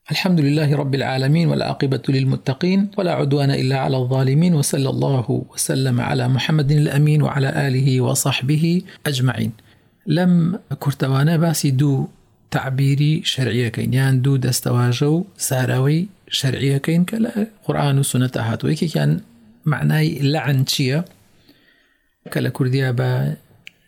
الحمد لله رب العالمين، والعاقبة للمتقين، ولا عدوان إلا على الظالمين، وصلى الله وسلم على محمد الأمين وعلى آله وصحبه أجمعين. لم كرتوانا باسي دو تعبيري شرعية كين، يعني دو دستواجو ساراوي شرعية كين كلا قرآن وسنة هاتو. يكي كان معناي لعن شيا كلا كردية با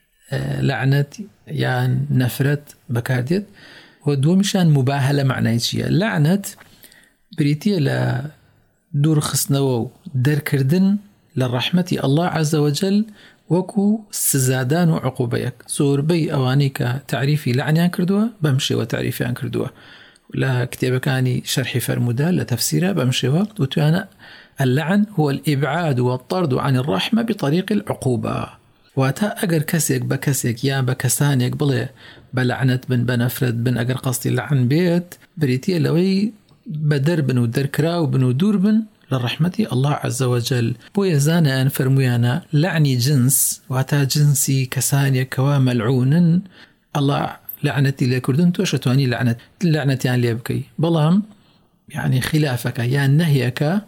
لعنة يعني نفرت بكارديت، ودو مشان مباهلة معناي شيا. لعنة بريتية لا دور خصنو در كردن للرحمة الله عز وجل وكو سزادان وعقوبيك سوربي أوانيك تعريفي لعنيان كردوه بمشي وتعريفيان كردوه، لا كتابة كاني شرحي فرمودا لتفسيرها بمشي وتوانا اللعن هو الإبعاد والطرد عن الرحمة بطريق العقوبة. واتا اگر كسيك بكسيك يا بكسانيك بلي بلعنت بن بنفرد بن اگر قصدي لعن بيت بريتية لوي بدربن ودركراو بن ودوربن للرحمة الله عز وجل. بو يزانا ان فرميانا لعني جنس، واتا جنسي كسانيك كوا ملعون الله لعنتي لكردن توشتواني لعنتي عن ليبكي بلام يعني خلافك يعني نهيك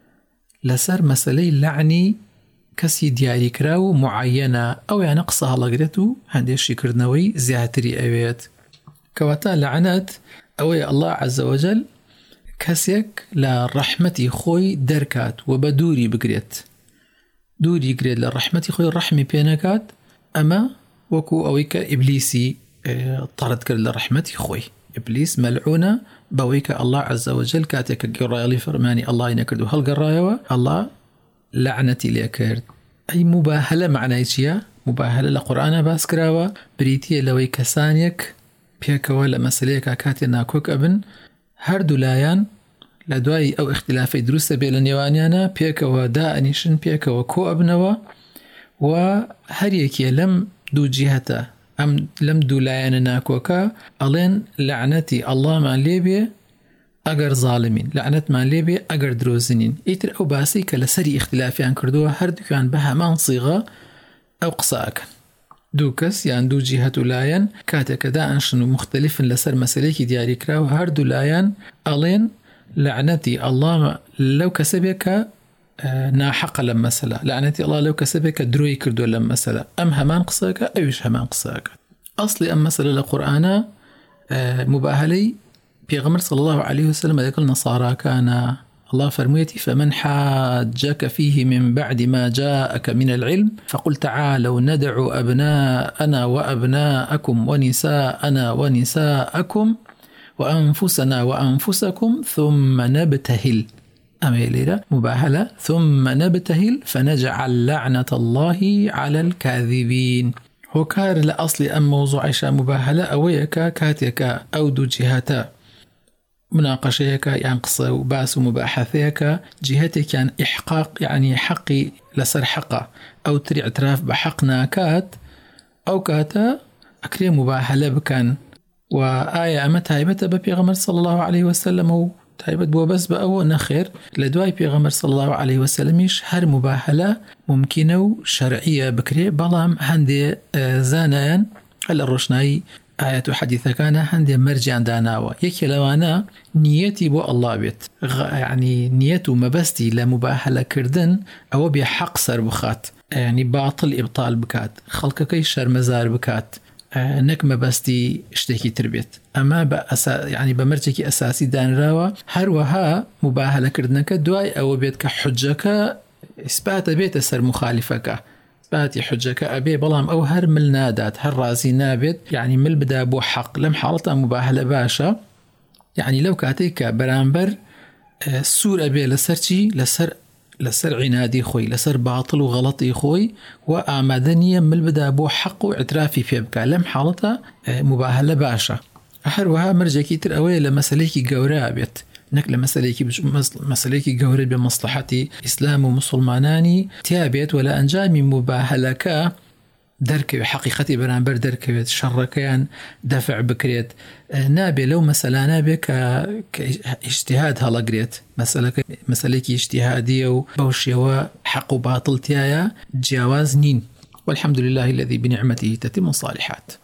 لسر مسألة لعني كسي دياري كراو معينة أو يعني قصها لقريتو هندي شكرنوي زياتري أويت كواتا لعنات أوي الله عز وجل كسيك لرحمتي خوي دركات وبدوري بقريت دوري قريت لرحمتي خوي الرحمة بينكات أما وكو أويك إبليسي طرد كرد لرحمتي خوي إبليس ملعونة بويك الله عز وجل كاتك قرايا لي فرماني الله ينكردو هل قرايا الله لعنتي ليكرد. أي مباهلة معنى شيء مباهلة لقرآن باسكراوا بريتية لوي كسانيك بيكوا لمسليك كاتنا كوك أبن هر دولايان لدواي أو اختلافي دروس بين نيوانيانا بيكوا داءنيشن بيكوا كو أبنوا وهر يكي لم دو جهتا أم لم دولايان ناكوكا ألين لعنتي الله ما ليبي اگر ظالمين لعنت ما ليبي اگر دروزنين ايتر او باسي كلا سري اختلافي عن كردوها هر دو كان بها مان صيغة او قصاك دوكس يعني دو جهة لاين كاتك دا انشنو مختلف لسر مساليكي دياري كراو هر دو لاين الين لعنتي الله لو كسبك ناحق لما سلا لعنتي الله لو كسبك دروي كردو لما سلا ام همان قصاك اوش همان قصاك اصلي ام مسألة القرآن مباهلي بيغمر صلى الله عليه وسلم يقول نصارى كان الله فرميتي فمن حاجك فيه من بعد ما جاءك من العلم فقل تعالوا ندعو أبناءنا وأبناءكم ونساءنا ونساءكم وأنفسنا وأنفسكم ثم نبتهل أميليرا مباهلة ثم نبتهل فنجعل لعنة الله على الكاذبين. هو كار لأصل أم موضوع عشاء مباهلة أويك كاتيك أو دو جهاتا مناقشيك يعني قصة وباس ومباحثيك جهتك يعني إحقاق يعني حقي لسر حقه أو تري اعتراف بحقنا كات أو كاتا أكري مباحلة بكان وآية أما تايبت ببيغمر صلى الله عليه وسلم تايبت بو بس بأو نخير لدواي بيغمر صلى الله عليه وسلم هر مباحلة ممكنة وشرعية بكري بلام هندي زانيان هل الرشناي آيات حديثة كان هندي مرجع داناوة يكي لوانا نيتي بو الله بيت يعني نيته مبستي لمباحلة كردن أو بحق سر بخات يعني باطل إبطال بكات خلقك شر مزار بكات نك مبستي اشتكي تربيت أما يعني بمرجكي أساسي دان راوة هروها مباحلة كردنك دواي أو بيتك حجك إثبات بيت سر مخالفك باتي حجك أبي بلام أو هر ملنادات هر رازي نابت يعني مل بدا بو حق لم حالة مباهلة باشا يعني لو كاتيك برامبر سور أبي لسرشي لسر عنادي خوي لسر باطل وغلطي خوي وآمدنيا مل بدا بو حق واعترافي في بكا لم حالة مباهلة باشا هروها مرجكي تر أوي لمساليكي قورا بيت نقل مسألة جوري بمصلحة إسلام ومسلماناني تابت ولا أنجامي مباهلك درك حقيقتي برانبر درك شركيان دفع بكريت نابي لو مسألة نابي كاجتهاد هلا قريت مسألة اجتهادية وبوشي وحق وباطل تيايا جواز نين والحمد لله الذي بنعمته تتم الصالحات.